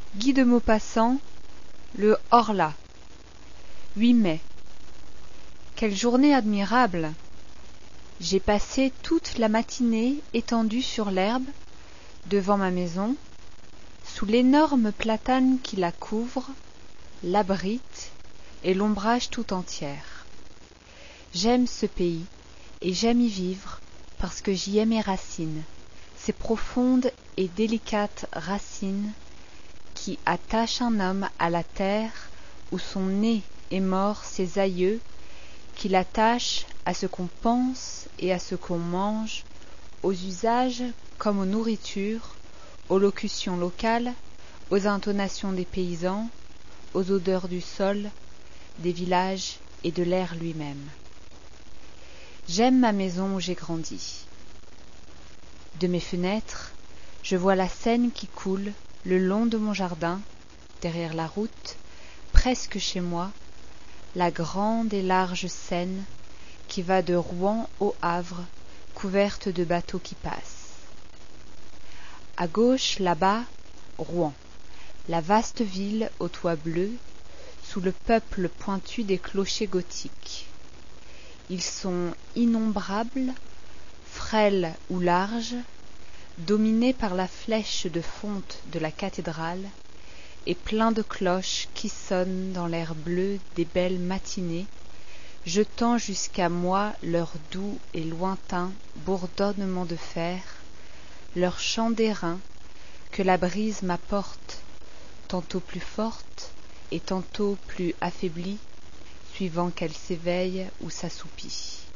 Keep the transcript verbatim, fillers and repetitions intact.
Guy de Maupassant, le Horla. huit mai. Quelle journée admirable! J'ai passé toute la matinée étendue sur l'herbe, devant ma maison, sous l'énorme platane qui la couvre, l'abrite et l'ombrage tout entière. J'aime ce pays, et j'aime y vivre, parce que j'y ai mes racines, ces profondes et délicates racines qui attachent un homme à la terre où sont nés et morts ses aïeux, qui l'attachent à ce qu'on pense et à ce qu'on mange, aux usages comme aux nourritures, aux locutions locales, aux intonations des paysans, aux odeurs du sol, des villages et de l'air lui-même. J'aime ma maison où j'ai grandi. De mes fenêtres, je vois la Seine qui coule le long de mon jardin, derrière la route, presque chez moi, la grande et large Seine qui va de Rouen au Havre, couverte de bateaux qui passent. À gauche, là-bas, Rouen, la vaste ville aux toits bleus, sous le peuple pointu des clochers gothiques. Ils sont innombrables, frêles ou larges, dominés par la flèche de fonte de la cathédrale, et pleins de cloches qui sonnent dans l'air bleu des belles matinées, jetant jusqu'à moi leur doux et lointain bourdonnement de fer, leur chant d'airain que la brise m'apporte, tantôt plus forte et tantôt plus affaiblie, suivant qu'elle s'éveille ou s'assoupit.